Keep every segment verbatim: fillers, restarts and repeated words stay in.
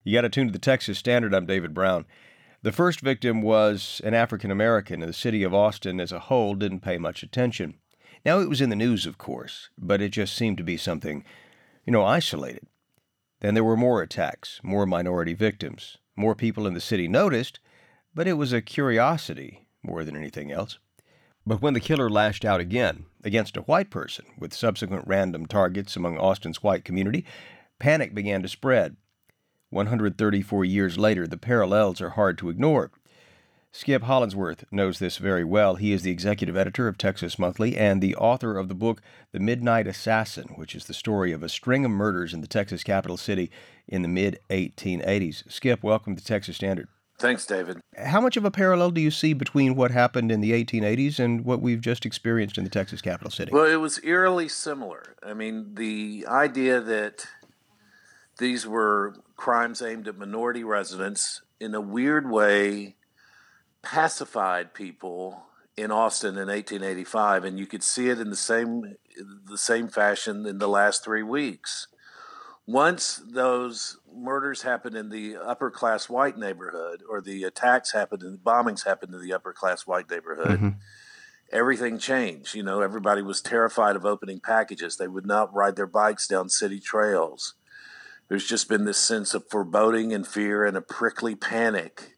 You got to tune to the Texas Standard. I'm David Brown. The first victim was an African American, and the city of Austin as a whole didn't pay much attention. Now, it was in the news, of course, but it just seemed to be something, you know, isolated. Then there were more attacks, more minority victims. More people in the city noticed, but it was a curiosity more than anything else. But when the killer lashed out again against a white person with subsequent random targets among Austin's white community, panic began to spread. one hundred thirty-four years later, the parallels are hard to ignore. Skip Hollandsworth knows this very well. He is the executive editor of Texas Monthly and the author of the book The Midnight Assassin, which is the story of a string of murders in the Texas capital city in the mid eighteen eighties. Skip, welcome to Texas Standard. Thanks, David. How much of a parallel do you see between what happened in the eighteen eighties and what we've just experienced in the Texas capital city? Well, it was eerily similar. I mean, the idea that these were crimes aimed at minority residents in a weird way pacified people in Austin in eighteen eighty-five, and you could see it in the same the same fashion in the last three weeks. Once those murders happened in the upper class white neighborhood, or the attacks happened and the bombings happened in the upper class white neighborhood, mm-hmm. everything changed. You know, everybody was terrified of opening packages. They would not ride their bikes down city trails. There's just been this sense of foreboding and fear and a prickly panic.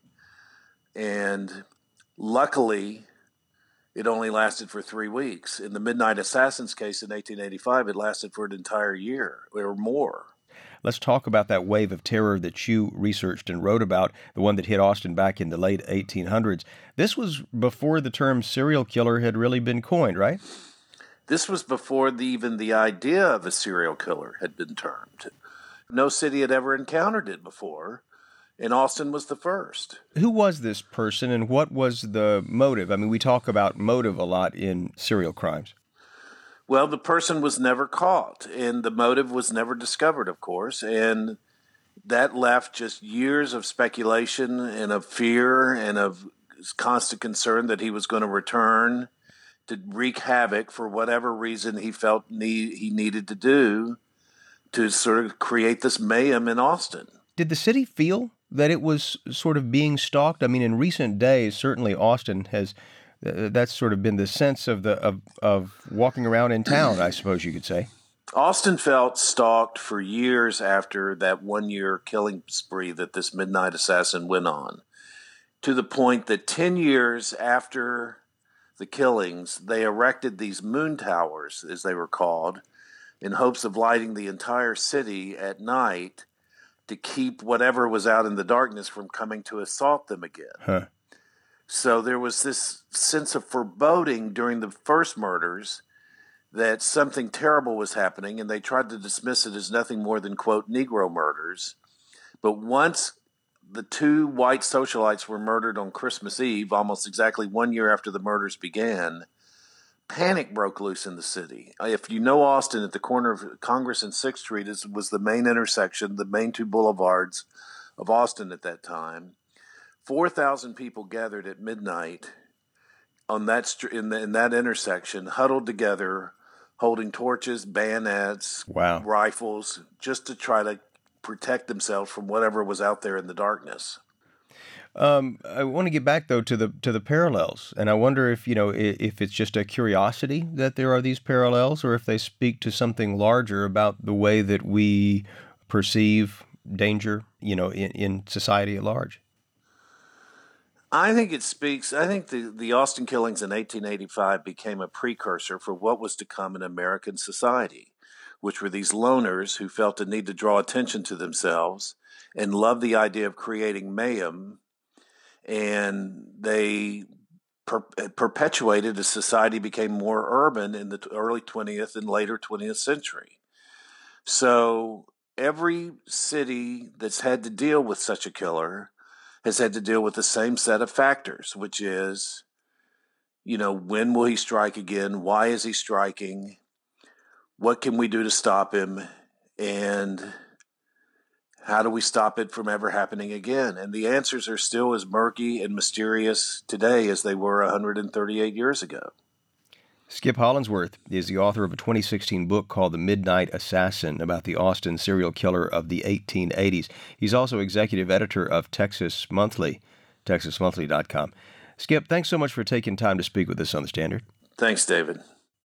And luckily, it only lasted for three weeks. In the Midnight Assassin's case in eighteen eighty-five, it lasted for an entire year or more. Let's talk about that wave of terror that you researched and wrote about, the one that hit Austin back in the late eighteen hundreds. This was before the term serial killer had really been coined, right? This was before the, even the idea of a serial killer had been termed. No city had ever encountered it before. And Austin was the first. Who was this person and what was the motive? I mean, we talk about motive a lot in serial crimes. Well, the person was never caught, and the motive was never discovered, of course. And that left just years of speculation and of fear and of constant concern that he was going to return to wreak havoc for whatever reason he felt need, he needed to do to sort of create this mayhem in Austin. Did the city feel that it was sort of being stalked? I mean, in recent days, certainly Austin has, uh, that's sort of been the sense of the of, of walking around in town, I suppose you could say. Austin felt stalked for years after that one-year killing spree that this Midnight Assassin went on, to the point that ten years after the killings, they erected these moon towers, as they were called, in hopes of lighting the entire city at night to keep whatever was out in the darkness from coming to assault them again. Huh. So there was this sense of foreboding during the first murders that something terrible was happening, and they tried to dismiss it as nothing more than, quote, Negro murders. But once the two white socialites were murdered on Christmas Eve, almost exactly one year after the murders began, panic broke loose in the city. If you know Austin, at the corner of Congress and sixth Street is, was the main intersection, the main two boulevards of Austin at that time. four thousand people gathered at midnight on that in, the, in that intersection, huddled together, holding torches, bayonets, wow. rifles, just to try to protect themselves from whatever was out there in the darkness. Um, I want to get back though to the to the parallels, and I wonder if you know if it's just a curiosity that there are these parallels, or if they speak to something larger about the way that we perceive danger, you know, in, in society at large. I think it speaks. I think the the Austin killings in eighteen eighty-five became a precursor for what was to come in American society, which were these loners who felt a need to draw attention to themselves and loved the idea of creating mayhem. And they per- perpetuated as society became more urban in the early twentieth and later twentieth century. So every city that's had to deal with such a killer has had to deal with the same set of factors, which is, you know, when will he strike again? Why is he striking? What can we do to stop him? And how do we stop it from ever happening again? And the answers are still as murky and mysterious today as they were one hundred thirty-eight years ago. Skip Hollandsworth is the author of a twenty sixteen book called The Midnight Assassin about the Austin serial killer of the eighteen eighties. He's also executive editor of Texas Monthly, texas monthly dot com. Skip, thanks so much for taking time to speak with us on The Standard. Thanks, David.